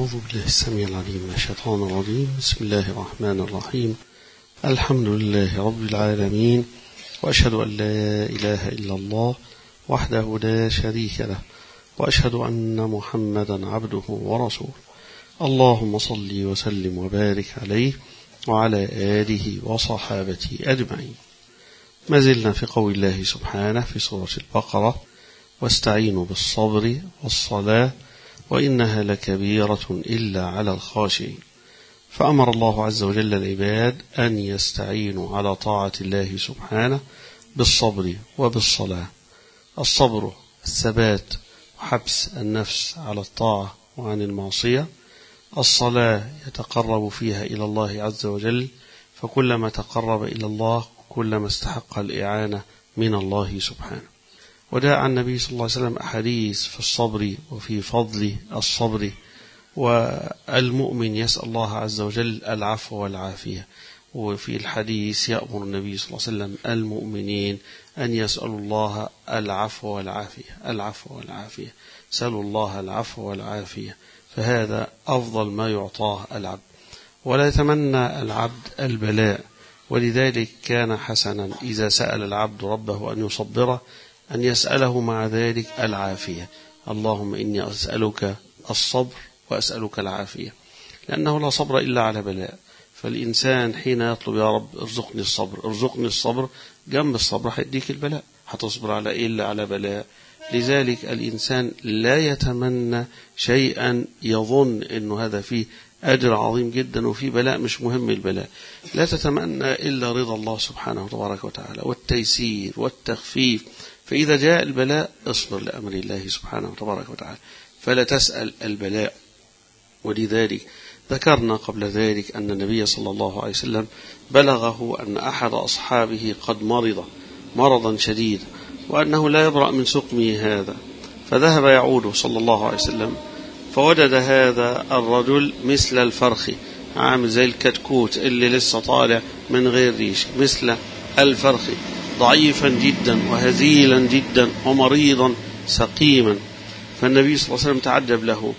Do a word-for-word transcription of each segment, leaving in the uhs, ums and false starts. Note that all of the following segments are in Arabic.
أعوذ بالله السميع العليم من الشيطان الرجيم. بسم الله الرحمن الرحيم. الحمد لله رب العالمين، وأشهد أن لا إله إلا الله وحده لا شريك له، وأشهد أن محمدا عبده ورسوله. اللهم صل وسلم وبارك عليه وعلى آله وصحابته أجمعين. ما زلنا في قول الله سبحانه في سورة البقرة: واستعينوا بالصبر والصلاة وإنها لكبيرة إلا على الخاشعين. فأمر الله عز وجل العباد أن يستعينوا على طاعة الله سبحانه بالصبر وبالصلاة. الصبر الثبات وحبس النفس على الطاعة وعن المعصية. الصلاة يتقرب فيها إلى الله عز وجل، فكلما تقرب إلى الله كلما استحق الإعانة من الله سبحانه. وداء عن النبي صلى الله عليه وسلم أحاديث في الصبر وفي فضل الصبر، والمؤمن يسأل الله عز وجل العفو والعافية. وفي الحديث يأمر النبي صلى الله عليه وسلم المؤمنين أن يسألوا الله العفو والعافية، العفو والعافية، سألوا الله العفو والعافية، فهذا أفضل ما يعطاه العبد. ولا يتمنى العبد البلاء، ولذلك كان حسنا إذا سأل العبد ربه أن يصبره أن يسأله مع ذلك العافية. اللهم إني أسألك الصبر وأسألك العافية، لأنه لا صبر إلا على بلاء. فالإنسان حين يطلب يا رب ارزقني الصبر ارزقني الصبر، جنب الصبر هيديك البلاء، هتصبر على إيه إلا على بلاء. لذلك الإنسان لا يتمنى شيئا يظن أنه هذا فيه أجر عظيم جدا وفي بلاء مش مهم البلاء. لا تتمنى إلا رضا الله سبحانه وتبارك وتعالى والتيسير والتخفيف. فإذا جاء البلاء اصبر لأمر الله سبحانه وتبارك وتعالى، فلا تسأل البلاء. ولذلك ذكرنا قبل ذلك أن النبي صلى الله عليه وسلم بلغه أن أحد أصحابه قد مرض مرضا شديدا، وأنه لا يبرأ من سقمه هذا، فذهب يعود صلى الله عليه وسلم فوجد هذا الرجل مثل الفرخ، عامل زي الكتكوت اللي لسه طالع من غير ريش، مثل الفرخ، ضعيفا جدا وهزيلا جدا ومريضا سقيما. فالنبي صلى الله عليه وسلم تعجب له،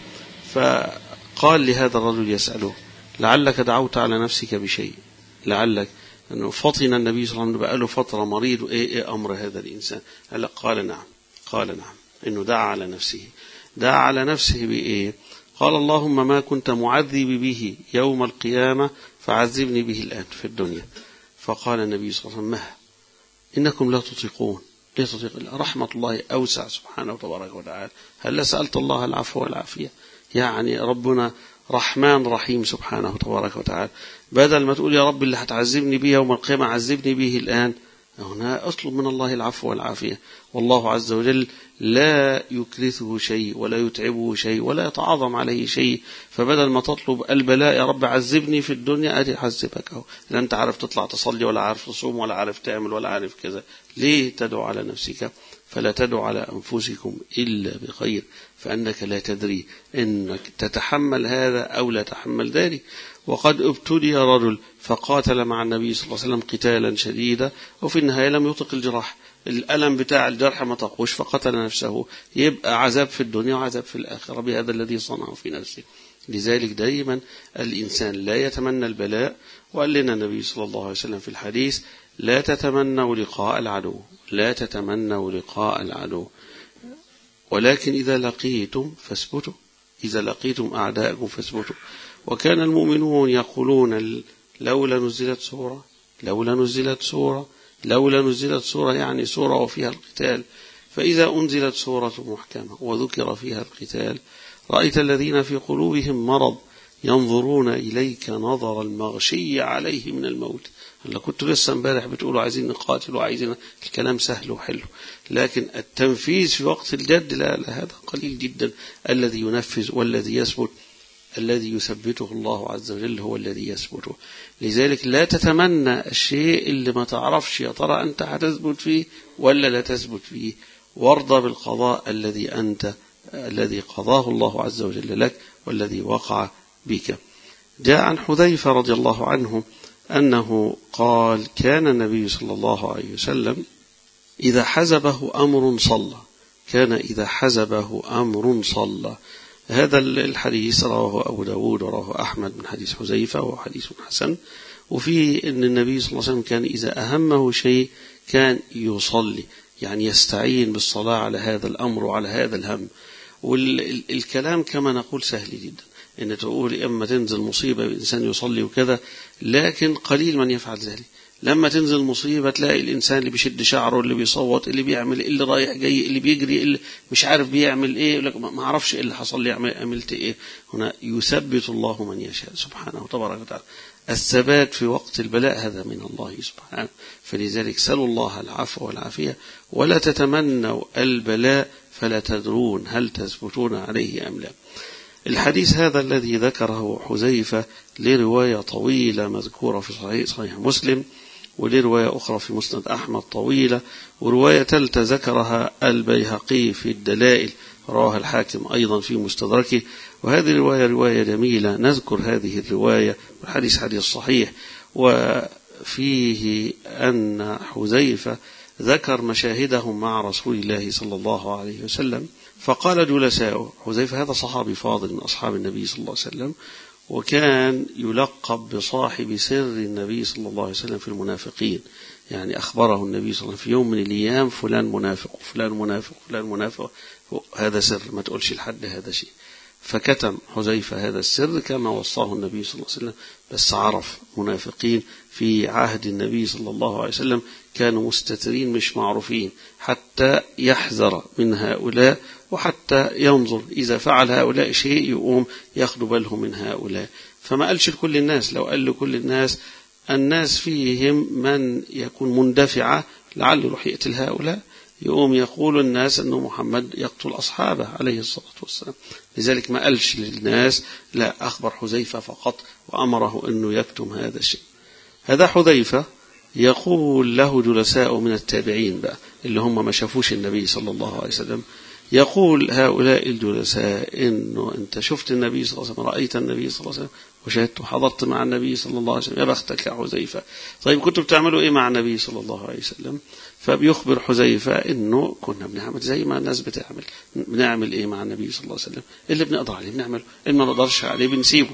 فقال لهذا الرجل يسأله: لعلك دعوت على نفسك بشيء، لعلك أنه فطن النبي صلى الله عليه وسلم بقى له فترة مريض، إيه, إيه أمر هذا الإنسان؟ قال نعم، قال نعم، إنه دعا على نفسه. دعا على نفسه بإيه؟ قال: اللهم ما كنت معذب به يوم القيامة فعذبني به الآن في الدنيا. فقال النبي صلى الله عليه وسلم: مه إنكم لا تطيقون، لا تطيق، رحمة الله أوسع سبحانه وتبارك وتعالى. هل سألت الله العفو والعافية؟ يعني ربنا رحمن رحيم سبحانه وتبارك وتعالى، بدل ما تقول يا رب اللي هتعذبني به يوم القيامة عذبني به الآن، هنا أطلب من الله العفو والعافية. والله عز وجل لا يكرثه شيء ولا يتعبه شيء ولا يتعاظم عليه شيء. فبدل ما تطلب البلاء يا رب عذبني في الدنيا، أدي حذبك أهو، لا أنت عارف تطلع تصلي ولا عارف تصوم ولا عارف تعمل ولا عارف كذا. ليه تدعو على نفسك؟ فلا تدعو على أنفسكم إلا بخير، فأنك لا تدري إنك تتحمل هذا أو لا تحمل ذلك. وقد ابتلي رجل فقاتل مع النبي صلى الله عليه وسلم قتالا شديدا، وفي النهاية لم يطق الجراح، الألم بتاع الجرح ما طقوش فقتل نفسه. يبقى عذاب في الدنيا وعذاب في الآخرة بهذا الذي صنعه في نفسه. لذلك دائما الإنسان لا يتمنى البلاء. وقال لنا النبي صلى الله عليه وسلم في الحديث: لا تتمنوا لقاء العدو، لا تتمنوا لقاء العدو، ولكن إذا لقيتم فاثبتوا، إذا لقيتم أعداءكم فاثبتوا. وكان المؤمنون يقولون: لولا نزلت سورة، لولا نزلت سورة، لولا نزلت سورة، يعني سورة وفيها القتال. فإذا أنزلت سورة محكمة وذكر فيها القتال رأيت الذين في قلوبهم مرض ينظرون إليك نظر المغشي عليه من الموت. أنا كنت لسه امبارح بتقولوا عايزين نقاتل وعايزين، الكلام سهل وحلو، لكن التنفيذ في وقت الجد لا, لا هذا قليل جدا. الذي ينفذ والذي يثبت، الذي يثبته الله عز وجل هو الذي يثبته. لذلك لا تتمنى الشيء اللي ما تعرفش يا ترى أنت هتثبت فيه ولا لا تثبت فيه، وارضى بالقضاء الذي أنت الذي قضاه الله عز وجل لك والذي وقع بك. جاء عن حذيفة رضي الله عنه أنه قال: كان النبي صلى الله عليه وسلم إذا حزبه أمر صلى، كان إذا حزبه أمر صلى. هذا الحديث رواه أبو داود ورواه أحمد من حديث حذيفة وهو حديث حسن، وفيه أن النبي صلى الله عليه وسلم كان إذا أهمه شيء كان يصلي، يعني يستعين بالصلاة على هذا الأمر وعلى هذا الهم. والكلام كما نقول سهل جدا، أن تقول إما تنزل مصيبة الإنسان يصلي وكذا، لكن قليل من يفعل ذلك. لما تنزل مصيبة تلاقي الإنسان اللي بيشد شعره، اللي بيصوت، اللي بيعمل، اللي رايح جاي، اللي بيجري، اللي مش عارف بيعمل إيه، يقول لك ما أعرفش إيه اللي حصل لي، عملت إيه. هنا يثبت الله من يشاء سبحانه وتبارك وتعالى. الثبات في وقت البلاء هذا من الله سبحانه، فلذلك سلوا الله العفو والعافية ولا تتمنوا البلاء فلا تدرون هل تثبتون عليه أم لا. الحديث هذا الذي ذكره حذيفة لرواية طويلة مذكورة في صحيح, صحيح مسلم، ولرواية أخرى في مسند أحمد طويلة، ورواية ثالثة ذكرها البيهقي في الدلائل، رواه الحاكم أيضا في مستدركه. وهذه الرواية رواية جميلة، نذكر هذه الرواية، والحديث حديث صحيح، وفيه أن حذيفة ذكر مشاهدهم مع رسول الله صلى الله عليه وسلم، فقال جلساؤه، حذيفة هذا صحابي فاضل من أصحاب النبي صلى الله عليه وسلم، وكان يلقب بصاحب سر النبي صلى الله عليه وسلم في المنافقين، يعني أخبره النبي صلى الله عليه وسلم في يوم من الأيام فلان منافق فلان منافق فلان منافق، هذا سر ما تقولش لحد هذا شيء. فكتم حذيفة هذا السر كما وصاه النبي صلى الله عليه وسلم، بس عرف منافقين في عهد النبي صلى الله عليه وسلم كانوا مستترين مش معروفين، حتى يحذر من هؤلاء، وحتى ينظر إذا فعل هؤلاء شيء يقوم ياخد باله من هؤلاء. فما قالش لكل الناس، لو قال لكل الناس الناس فيهم من يكون مندفعة لعله يروح يقتل هؤلاء، يقوم يقول الناس أنه محمد يقتل أصحابه عليه الصلاة والسلام. لذلك ما قالش للناس، لا، أخبر حذيفة فقط وأمره أنه يكتم هذا الشيء. هذا حذيفة يقول له جلساء من التابعين بقى اللي هم ما شافوش النبي صلى الله عليه وسلم، يقول هؤلاء الجلساء إنه أنت شفت النبي صلى الله عليه وسلم، رأيت النبي صلى الله عليه وسلم وشهدت وحضرت مع النبي صلى الله عليه وسلم، يا بختك يا حذيفة. طيب كنتوا بتعملوا إيه مع النبي صلى الله عليه وسلم؟ فبيخبر حذيفة إنه كنا بنعمل زي ما الناس بتعمل. بنعمل إيه مع النبي صلى الله عليه وسلم؟ اللي بنقدر عليه بنعمله، اللي ما نقدرش عليه بنسيبه.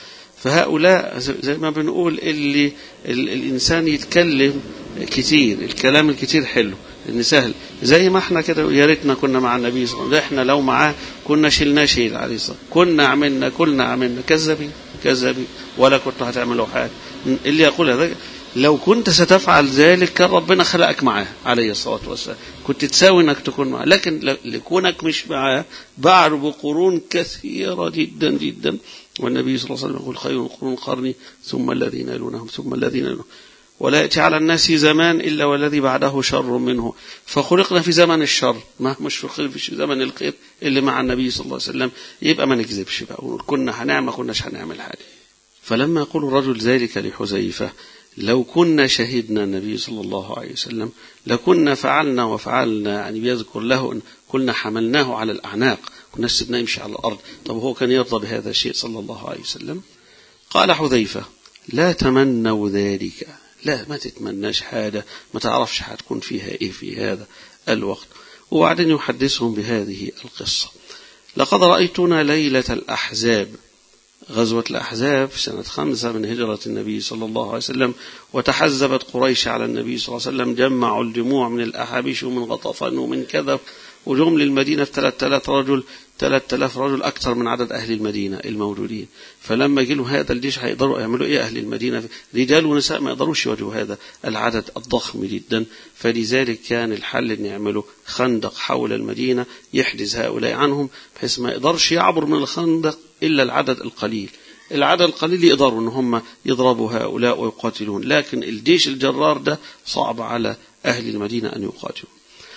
فهؤلاء زي ما بنقول اللي الإنسان يتكلم كتير، الكلام الكتير حلو إن سهل، زي ما احنا كده يا ريتنا كنا مع النبي صلى الله عليه وسلم، احنا لو معاه كنا شلناه شيل عليه الصلاة، كنا عملنا كلنا عملنا كذابين كذابين ولا كنتوا هتعملوا حاجة. اللي يقول هذا لو كنت ستفعل ذلك كان ربنا خلقك معاه عليه الصلاة والسلام، كنت تساوي انك تكون معاه، لكن لكونك مش معاه بعد بقرون كثيرة جدا جدا. والنبي صلى الله عليه وسلم يقول خير القرون قرني ثم الذين يلونهم ثم الذين يلونهم، ولا يأتي على الناس زمان إلا والذي بعده شر منه. فخلقنا في زمن الشر، ما مش في زمن الخير اللي مع النبي صلى الله عليه وسلم. يبقى ما نكذبش بقى ونقول كنا هنعمل كناش هنعمل حاجة. فلما يقول الرجل ذلك لحذيفة، لو كنا شهدنا النبي صلى الله عليه وسلم لكنا فعلنا وفعلنا، يعني بيذكر له أن كنا حملناه على الأعناق، كنا سيبناه يمشي على الأرض. طب هو كان يرضى بهذا الشيء صلى الله عليه وسلم؟ قال حذيفة لا تمنوا ذلك، لا ما تتمناش حاجة ما تعرفش هتكون فيها إيه في هذا الوقت. وبعدين يحدثهم بهذه القصة. لقد رأيتنا ليلة الأحزاب، غزوة الأحزاب في سنة خمسة من هجرة النبي صلى الله عليه وسلم، وتحزبت قريش على النبي صلى الله عليه وسلم، جمعوا الجموع من الأحابيش ومن غطفان ومن كذا، وجم للمدينة ثلاثة آلاف رجل، ثلاثة آلاف رجل أكثر من عدد أهل المدينة الموجودين. فلما جلوا هذا الجيش هيقدروا يعملوا إيه أهل المدينة؟ رجال ونساء ما يقدروش يواجهوا هذا العدد الضخم جدا. فلذلك كان الحل أن يعملوا خندق حول المدينة يحجز هؤلاء عنهم، بحيث ما يقدرش يعبر من الخندق إلا العدد القليل. العدد القليل يقدروا أن هم يضربوا هؤلاء ويقاتلون، لكن الجيش الجرار ده صعب على أهل المدينة أن يقاتلوا.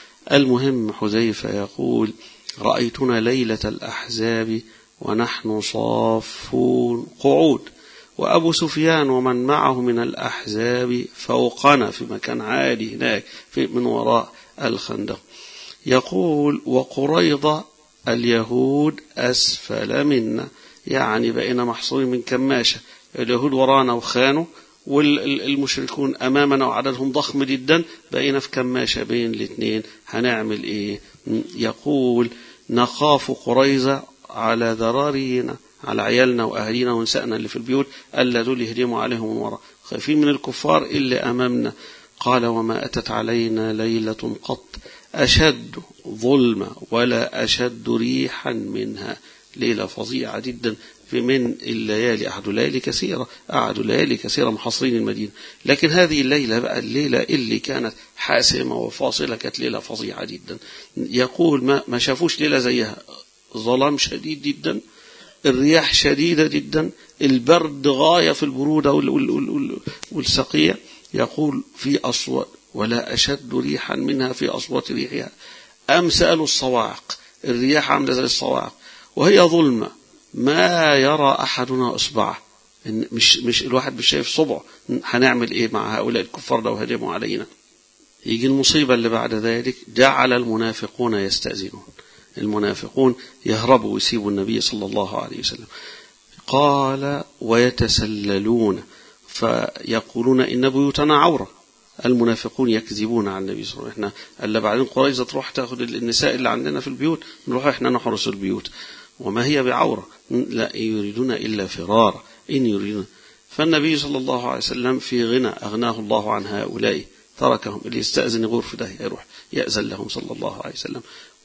المهم حذيفة يقول رأيتنا ليلة الأحزاب ونحن صافون قعود، وأبو سفيان ومن معه من الأحزاب فوقنا في مكان عالي هناك في من وراء الخندق. يقول وقريضة اليهود أسفل منا، يعني بقينا محصورين من كماشة، اليهود ورانا وخانوا والمشركون أمامنا وعددهم ضخم جدا، بقينا في كماشة بين الاثنين، هنعمل إيه؟ يقول نخاف قريظة على ذرارينا، على عيالنا وأهلينا ونسائنا اللي في البيوت، ألا دول يهدموا عليهم من وراء، خايفين من الكفار اللي أمامنا. قال وما أتت علينا ليلة قط أشد ظلما ولا أشد ريحا منها. ليلة فظيعة جدا في من الليالي، أحد ليالي كثيرة، أحد ليالي كثيرة محاصرين المدينة، لكن هذه الليلة بقى الليلة اللي كانت حاسمة وفاصلة كانت ليلة فظيعة جدا. يقول ما, ما شافوش ليلة زيها، ظلام شديد جدا، الرياح شديدة جدا، البرد غاية في البرودة والسقيع. يقول في أصوات ولا أشد ريحا منها في أصوات ريحها أمثال الصواعق، الرياح عاملة زي الصواعق، وهي ظلمة ما يرى أحدنا إصبعه، مش مش الواحد مش شايف صبعه. هنعمل إيه مع هؤلاء الكفار لو هجموا علينا؟ يجي المصيبة اللي بعد ذلك، جعل المنافقون يستأذنون، المنافقون يهربوا ويسيبوا النبي صلى الله عليه وسلم. قال ويتسللون فيقولون إن بيوتنا عورة. المنافقون يكذبون على النبي صلى الله عليه وسلم. احنا الا بعدين قريظة تروح تاخذ النساء اللي عندنا في البيوت، نروح احنا نحرس البيوت، وما هي بعورة، لا يريدون إلا فرارا إن يريدون. فالنبي صلى الله عليه وسلم في غنى أغناه الله عن هؤلاء، تركهم، اللي يستأذن غرفة ده يروح يأذن لهم صلى الله عليه وسلم.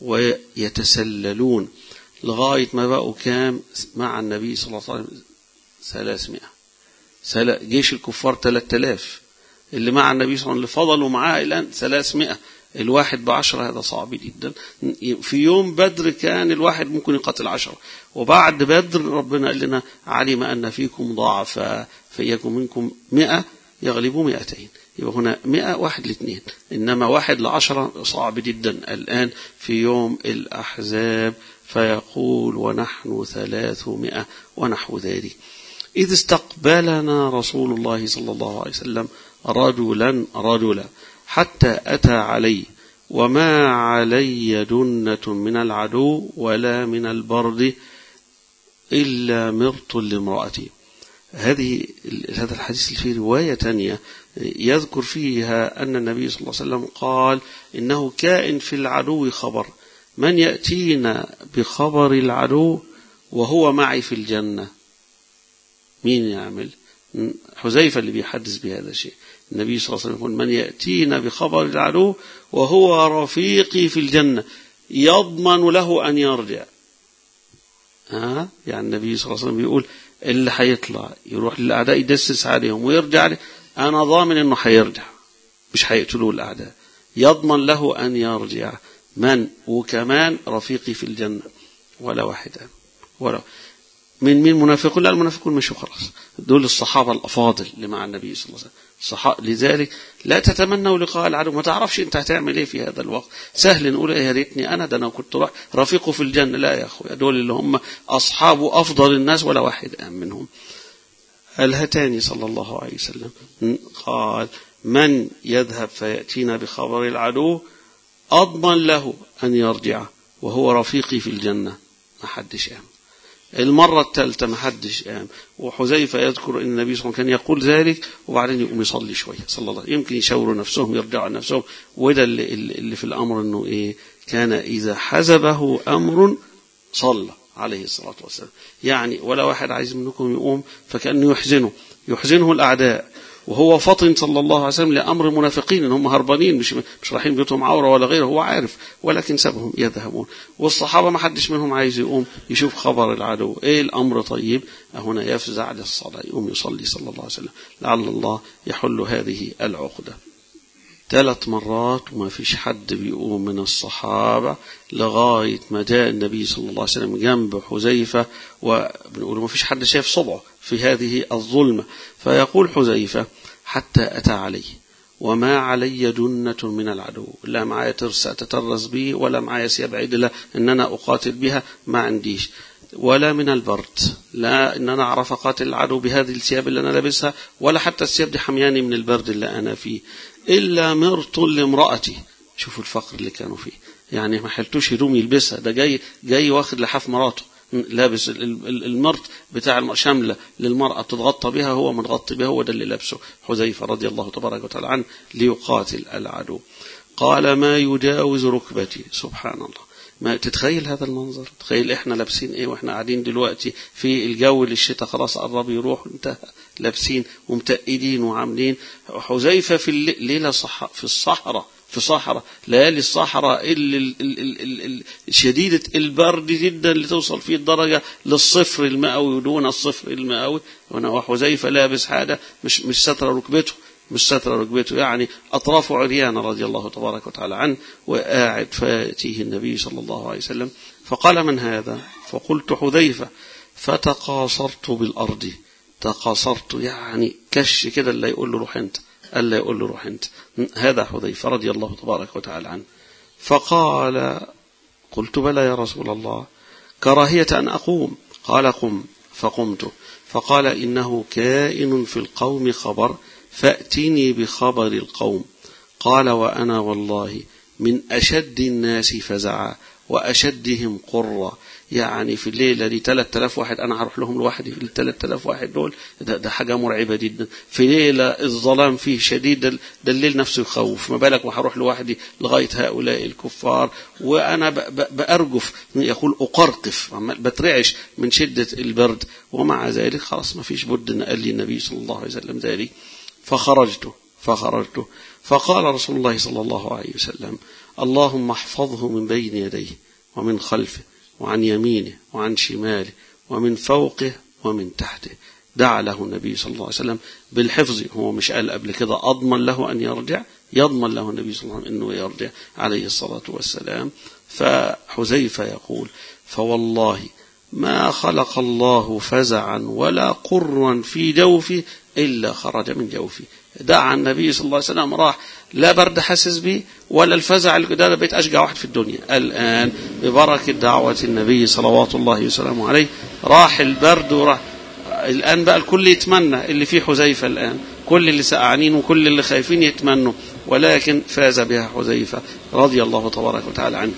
ويتسللون لغاية ما بقوا كام مع النبي صلى الله عليه وسلم؟ ثلاثمائة. جيش الكفار ثلاثة آلاف، اللي مع النبي صلى الله عليه وسلم اللي فضلوا معاه الآن ثلاثمائة، الواحد بعشرة، هذا صعب جدا. في يوم بدر كان الواحد ممكن يقاتل عشرة، وبعد بدر ربنا قال لنا علم أن فيكم ضعفا فيكم منكم مئة يغلبوا مئتين، يبقى هنا مئة واحد لاثنين، إنما واحد لعشرة صعب جدا الآن في يوم الأحزاب. فيقول ونحن ثلاثمائة ونحو ذلك. إذ استقبلنا رسول الله صلى الله عليه وسلم رجلا رجلا حتى أتى علي وما علي جنة من العدو ولا من البرد إلا مرط لامرأتي. هذه هذا الحديث في رواية تانية يذكر فيها أن النبي صلى الله عليه وسلم قال إنه كائن في العدو خبر، من يأتينا بخبر العدو وهو معي في الجنة؟ مين يعمل؟ حذيفة اللي بيحدث بهذا الشيء. النبي صلى الله عليه وسلم يقول من يأتينا بخبر العدو وهو رفيقي في الجنة يضمن له أن يرجع. ها؟ يعني النبي صلى الله عليه وسلم بيقول اللي هيطلع يروح للأعداء يدسس عليهم ويرجع لي، أنا ضامن إنه هيرجع، مش هيقتلوه الأعداء، يضمن له أن يرجع. من؟ وكمان رفيقي في الجنة. ولا واحد ولا من من منافقون؟ لا، المنافقون مشوا خلاص، دول الصحابة الأفاضل اللي مع النبي صلى الله عليه وسلم. الصحابة لذلك لا تتمنوا لقاء العدو، ما تعرفش انت هتعمل ايه في هذا الوقت. سهل نقول يا ريتني انا ده انا كنت راح رفيقه في الجنة. لا يا اخويا، دول اللي هم اصحاب افضل الناس ولا واحد أم منهم. الهتاني صلى الله عليه وسلم قال من يذهب فيأتينا بخبر العدو أضمن له أن يرجع وهو رفيقي في الجنة. ما حدش قام. المرة الثالثة ما حدش قام. وحذيفة يذكر أن النبي صلى الله عليه وسلم كان يقول ذلك وبعدين يقوم يصلي شوية صلى الله عليه وسلم، يمكن يشاوروا نفسهم يرجعوا نفسهم. وده اللي, اللي في الأمر أنه إيه، كان إذا حزبه أمر صلى عليه الصلاة والسلام. يعني ولا واحد عايز منكم يقوم فكأنه يحزنه يحزنه الأعداء، وهو فطن صلى الله عليه وسلم لأمر المنافقين، إن هم هربانين، مش مش رايحين بيوتهم عورة ولا غيره، هو عارف، ولكن سابهم يذهبون. والصحابة ما حدش منهم عايز يقوم يشوف خبر العدو إيه الأمر. طيب هنا يفزع للصلاة، يقوم يصلي صلى الله عليه وسلم لعل الله يحل هذه العقدة. ثلاث مرات وما فيش حد بيقوم من الصحابة لغاية ما جاء النبي صلى الله عليه وسلم جنب حذيفة، وبنقول ما فيش حد شايف صبعه في هذه الظلمة. فيقول حذيفة حتى أتى علي وما علي جنة من العدو، لا معايا ترس أتترس به ولا معايا ثياب عدلة إن أنا أقاتل بها، ما عنديش، ولا من البرد، لا إن أنا أعرف أقاتل العدو بهذه الثياب اللي أنا لابسها، ولا حتى الثياب دي حمياني من البرد اللي أنا فيه، إلا مرط لامرأتي. شوفوا الفقر اللي كانوا فيه، يعني ما حلتوش هدوم يلبسها، ده جاي جاي واخد لحاف مراته لابس المرط بتاع شاملة للمرأة تتغطى بها، هو متغطي بها، هو ده اللي لابسه حذيفة رضي الله تبارك وتعالى عنه ليقاتل العدو. قال ما يجاوز ركبتي. سبحان الله، ما تتخيل هذا المنظر؟ تخيل احنا لابسين ايه واحنا قاعدين دلوقتي في الجو اللي الشتاء خلاص قرب يروح انتهى، لابسين ومتقدين وعاملين. حذيفة في الليلة صح في الصحراء، في صحراء ليالي الصحراء اللي شديدة البرد جدا اللي توصل فيه الدرجة للصفر المئوي ودون الصفر المئوي، وحذيفة لابس حاجة مش مش ستر ركبته، مش ستر ركبته، يعني أطرافه عريانة رضي الله تبارك وتعالى عنه، وقاعد فاتيه النبي صلى الله عليه وسلم فقال: من هذا؟ فقلت: حذيفة. فتقاصرت بالأرض، تقاصرت يعني كش كده، اللي يقول له روح انت، اللي يقول له روح انت، هذا حذيفة رضي الله تبارك وتعالى عنه. فقال: قلت: بلى يا رسول الله، كراهية أن أقوم. قال: قم. فقمت. فقال: إنه كائن في القوم خبر، فأتني بخبر القوم. قال: وأنا والله من أشد الناس فزعا وأشدهم قرة. يعني في الليلة دي ثلاثة آلاف واحد أنا هروح لهم لوحدي، الثلاثة آلاف واحد دول ده, ده حاجة مرعبة جدا. في ليلة الظلام فيه شديد، ده, ده الليل نفسه يخوف، ما بالك وهروح لوحدي لغاية هؤلاء الكفار وأنا بأرجف، يقول أقرقف، بترعش من شدة البرد. ومع ذلك خلاص ما فيش بد أن قال لي النبي صلى الله عليه وسلم ذلك. فخرجت فخرجت فقال رسول الله صلى الله عليه وسلم: اللهم احفظه من بين يديه ومن خلفه وعن يمينه وعن شماله ومن فوقه ومن تحته. دعا له النبي صلى الله عليه وسلم بالحفظ. هو مش قال قبل كده أضمن له أن يرجع؟ يضمن له النبي صلى الله عليه وسلم أنه يرجع عليه الصلاة والسلام. فحذيفة يقول: فوالله ما خلق الله فزعا ولا قرا في جوفي إلا خرج من جوفي. دعا النبي صلى الله عليه وسلم، راح لا برد حسس به ولا الفزع، ده بيت أشجع واحد في الدنيا. الآن ببركة دعوة النبي صلوات الله وسلامه عليه راح البرد وراح. الآن بقى الكل يتمنى، اللي فيه حذيفة الآن كل اللي سقعانين وكل اللي خايفين يتمنوا، ولكن فاز بها حذيفة رضي الله تبارك وتعالى عنه.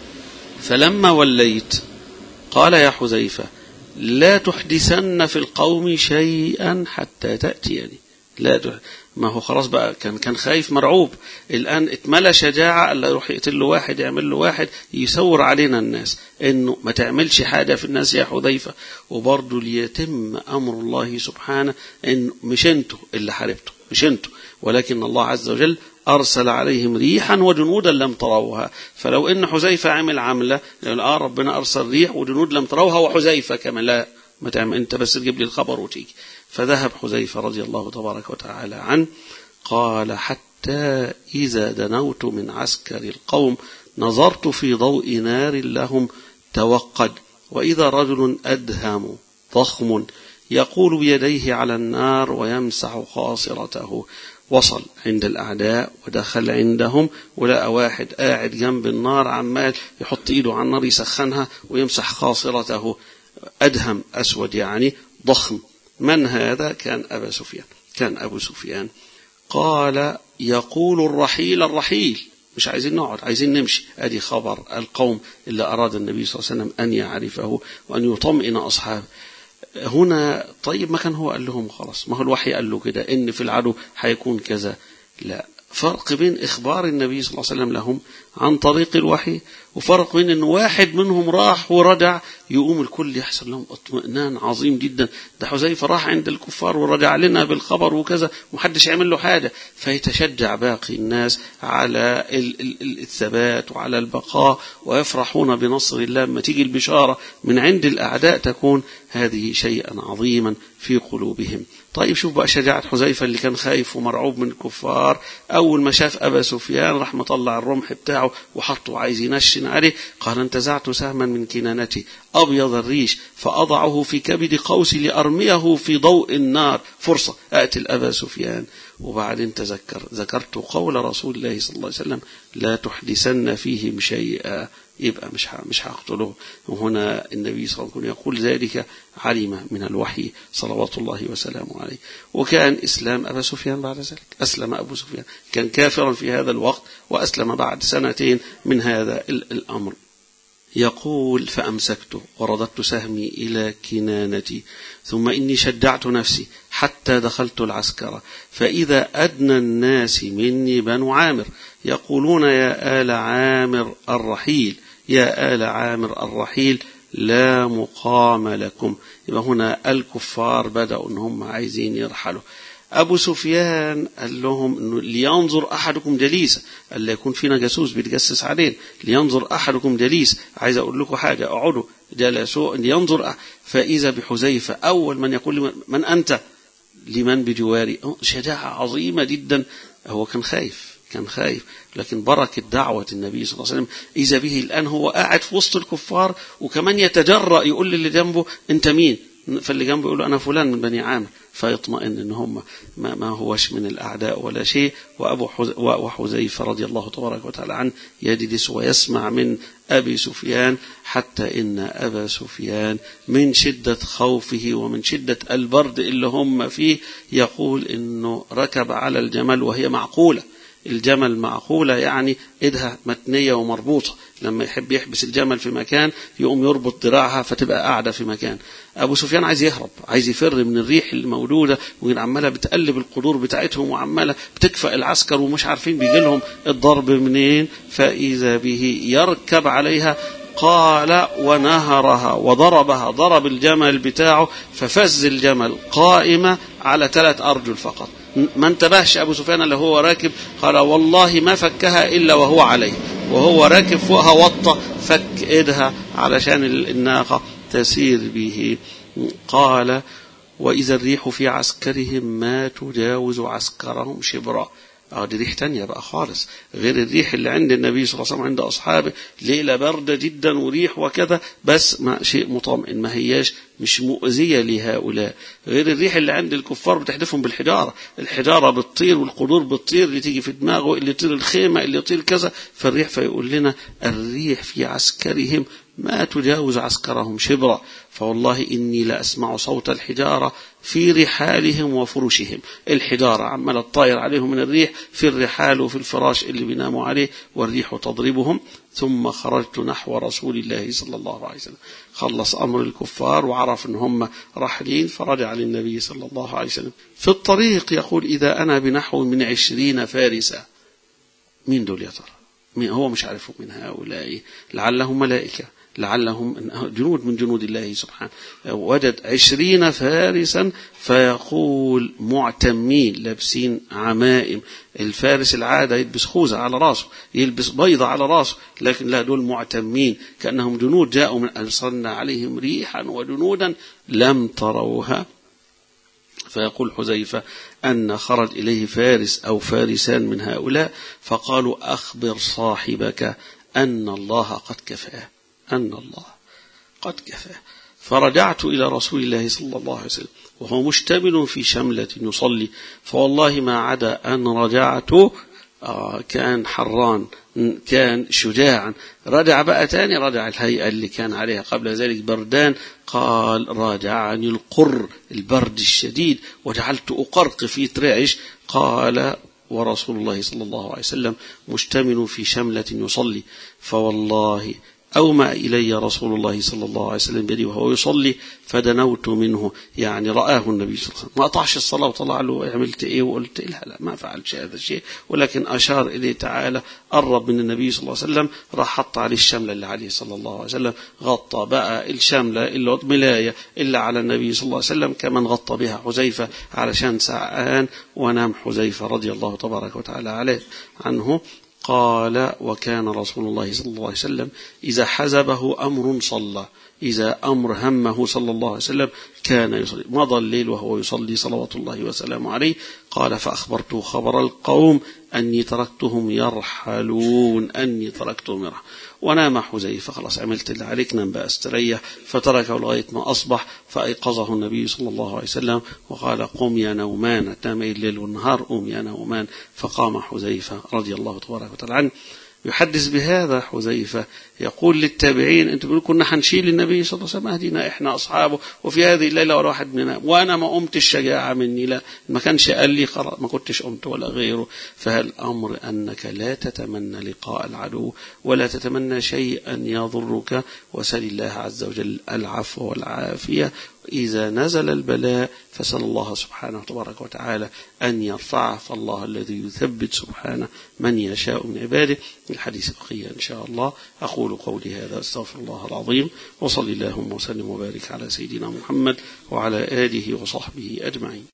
فلما وليت قال: يا حذيفة لا تحدثن في القوم شيئا حتى تأتيني. لا تح... ما هو خلاص بقى كان كان خايف مرعوب، الآن اتملى شجاعة، اللي يروح يقتل له واحد يعمل له واحد يسور علينا الناس انه ما تعملش حاجة في الناس يا حذيفة. وبرضه ليتم أمر الله سبحانه، ان مش انتوا اللي حاربتوا، مش انتوا، ولكن الله عز وجل أرسل عليهم ريحا وجنودا لم تروها. فلو إن حذيفة عمل عملة يقول: آه ربنا أرسل ريح وجنود لم تروها وحذيفة كمان، لا ما تعمل أنت، بس تجيب لي الخبر وتيجي. فذهب حذيفة رضي الله تبارك وتعالى عنه. قال: حتى إذا دنوت من عسكر القوم نظرت في ضوء نار لهم توقد، وإذا رجل أدهم ضخم يقول بيديه على النار ويمسح خاصرته. وصل عند الأعداء ودخل عندهم، ولقى واحد قاعد جنب النار عمال يحط إيده على النار يسخنها ويمسح خاصرته. أدهم أسود يعني ضخم. من هذا؟ كان أبا سفيان، كان أبو سفيان. قال: يقول الرحيل الرحيل، مش عايزين نقعد، عايزين نمشي. أدي خبر القوم اللي أراد النبي صلى الله عليه وسلم أن يعرفه وأن يطمئن أصحابه. هنا طيب ما كان هو قال لهم خلاص، ما هو الوحي قال له كده إن في العدو هيكون كذا. لا، فرق بين إخبار النبي صلى الله عليه وسلم لهم عن طريق الوحي، وفرق بين أن واحد منهم راح ورجع يقوم الكل يحصل لهم اطمئنان عظيم جدا. ده حذيفة راح عند الكفار ورجع لنا بالخبر وكذا ومحدش يعمل له حاجة، فيتشجع باقي الناس على الثبات وعلى البقاء، ويفرحون بنصر الله. لما تيجي البشارة من عند الأعداء تكون هذه شيئا عظيما في قلوبهم. طيب شوف بقى شجاعة حذيفة اللي كان خايف ومرعوب من الكفار. أول ما شاف أبا سفيان راح مطلع الرمح بتاعه وحطه عايز ينشن عليه. قال: انتزعت سهما من كنانتي أبيض الريش فأضعه في كبد قوسي لأرميه في ضوء النار، فرصة أقتل أبا سفيان. وبعدين تذكر ذكرت قول رسول الله صلى الله عليه وسلم: لا تحدثن فيهم شيئا، يبقى مش مش هقتله. وهنا النبي صلى الله عليه وسلم يقول ذلك علم من الوحي صلوات الله وسلامه عليه. وكان إسلام أبا سفيان بعد ذلك، أسلم أبو سفيان، كان كافرا في هذا الوقت وأسلم بعد سنتين من هذا الأمر. يقول: فأمسكت ورددت سهمي إلى كنانتي، ثم إني شجعت نفسي حتى دخلت العسكرة، فإذا أدنى الناس مني بنو عامر يقولون: يا آل عامر الرحيل، يا آل عامر الرحيل لا مقام لكم. يبقى هنا الكفار بدأوا ان هم عايزين يرحلوا. أبو سفيان قال لهم إنه لينظر أحدكم جليسا، ألا يكون فينا جاسوس بيتجسس علينا، لينظر أحدكم جليس، عايز أقول لكم حاجة، اقعدوا جلسوا لينظر. فإذا بحذيفة أول من يقول من أنت لمن بجواري. شجاعة عظيمة جدا. هو كان خايف كان خايف لكن بركة دعوة النبي صلى الله عليه وسلم إذا به الآن هو قاعد في وسط الكفار وكمان يتجرأ يقول للي جنبه أنت مين، فاللي جنبه يقول أنا فلان من بني عامر، فيطمئن إن هم ما, ما هوش من الأعداء ولا شيء. وأبو وحذيفة رضي الله تبارك وتعالى عنه يجلس ويسمع من أبي سفيان، حتى إن أبا سفيان من شدة خوفه ومن شدة البرد اللي هم فيه يقول إنه ركب على الجمل وهي معقولة. الجمل معقولة يعني إيدها متنية ومربوطة، لما يحب يحبس الجمل في مكان يقوم يربط ذراعها فتبقى قاعدة في مكان. أبو سفيان عايز يهرب، عايز يفر من الريح الموجودة وعمالة بتقلب القدور بتاعتهم وعمالة بتكفأ العسكر ومش عارفين بيجي لهم الضرب منين. فإذا به يركب عليها قال ونهرها وضربها، ضرب الجمل بتاعه ففز الجمل قائمة على ثلاث أرجل فقط. ما انتبهش أبو سفيان اللي هو راكب، قال والله ما فكها إلا وهو عليه، وهو راكب فوقها وطى فك إيدها علشان الناقة تسير به. قال وإذا الريح في عسكرهم ما تجاوز عسكرهم شبرا. اه دي ريح تانية بقى خالص غير الريح اللي عند النبي صلى الله عليه وسلم عند أصحابه، ليلة باردة جدا وريح وكذا، بس ما شيء مطمئن، ما هياش مش مؤذية لهؤلاء، غير الريح اللي عند الكفار بتحدفهم بالحجارة، الحجارة بتطير والقدور بتطير، اللي تيجي في دماغه اللي يطير الخيمة اللي يطير كذا. فالريح فيقول لنا الريح في عسكرهم ما تجاوز عسكرهم شبرا، فوالله إني لأسمع صوت الحجارة في رحالهم وفرشهم. الحجارة عمالة تطاير عليهم من الريح في الرحال وفي الفراش اللي بيناموا عليه والريح تضربهم. ثم خرجت نحو رسول الله صلى الله عليه وسلم. خلص أمر الكفار وعرف أن هم رحلين فرجع للنبي صلى الله عليه وسلم. في الطريق يقول إذا أنا بنحو من عشرين فارسة. مين دول يا ترى؟ مين هو؟ مش عارفهم من هؤلاء، لعلهم ملائكة، لعلهم جنود من جنود الله سبحانه. وجد عشرين فارسا فيقول معتمين لابسين عمائم. الفارس العادة يلبس خوذة على راسه، يلبس بيضة على راسه، لكن لا، دول معتمين كأنهم جنود جاءوا من أرسلنا عليهم ريحا وجنودا لم تروها. فيقول حذيفة أن خرج إليه فارس أو فارسان من هؤلاء فقالوا أخبر صاحبك أن الله قد كفاه، أن الله قد كفاه. فرجعت إلى رسول الله صلى الله عليه وسلم وهو مشتمل في شملة يصلي، فوالله ما عدا أن رجعت آه كان حران، كان شجاعا. رجع بقى تاني، رجع الهيئة اللي كان عليها قبل ذلك بردان. قال راجعني القر، البرد الشديد، وجعلت أقرق في ترعش. قال ورسول الله صلى الله عليه وسلم مشتمل في شملة يصلي، فوالله أومأ إلي رسول الله صلى الله عليه وسلم بيدي وهو يصلي فدنوت منه، يعني رآه النبي صلى الله عليه وسلم، ما قطعش الصلاة وطلع له عملت إيه وقلت لا لا ما فعلش هذا الشيء، ولكن أشار إليه تعالى، قرب من النبي صلى الله عليه وسلم، راح حط عليه الشملة اللي عليه صلى الله عليه وسلم، غطى بقى الشملة اللي ملاية إلا على النبي صلى الله عليه وسلم، كمان غطى بها حذيفة علشان سعان، ونام حذيفة رضي الله تبارك وتعالى عليه عنه. قال وكان رسول الله صلى الله عليه وسلم إذا حزبه أمر صلى، إذا أمر همه صلى الله عليه وسلم كان يصلي. مضى الليل وهو يصلي صلوات الله وسلامه عليه. قال فأخبرته خبر القوم أني تركتهم يرحلون، أني تركتهم يرحلون. ونام حذيفة، خلاص عملت اللي عليك، نام بقى استريح. فتركه لغاية ما أصبح، فأيقظه النبي صلى الله عليه وسلم وقال قم يا نومان، تنام الليل والنهار، قم يا نومان. فقام حذيفة رضي الله تبارك وتعالى عنه يحدث بهذا. حذيفة يقول للتابعين انتوا بيقولوا كنا هنشيل النبي صلى الله عليه وسلم، اهدينا احنا اصحابه، وفي هذه الليله ولا واحد مننا، وانا ما قمت الشجاعه مني، لا ما كانش قال لي خلاص ما كنتش قمت ولا غيره. فهل امر انك لا تتمنى لقاء العدو ولا تتمنى شيئا يضرك، وسل الله عز وجل العفو والعافيه، إذا نزل البلاء فسأل الله سبحانه تبارك وتعالى أن يرفعه، فالله الذي يثبت سبحانه من يشاء من عباده. الحديث بقية إن شاء الله. أقول قولي هذا، أستغفر الله العظيم، وصلي اللهم وسلم وبارك على سيدنا محمد وعلى آله وصحبه أجمعين.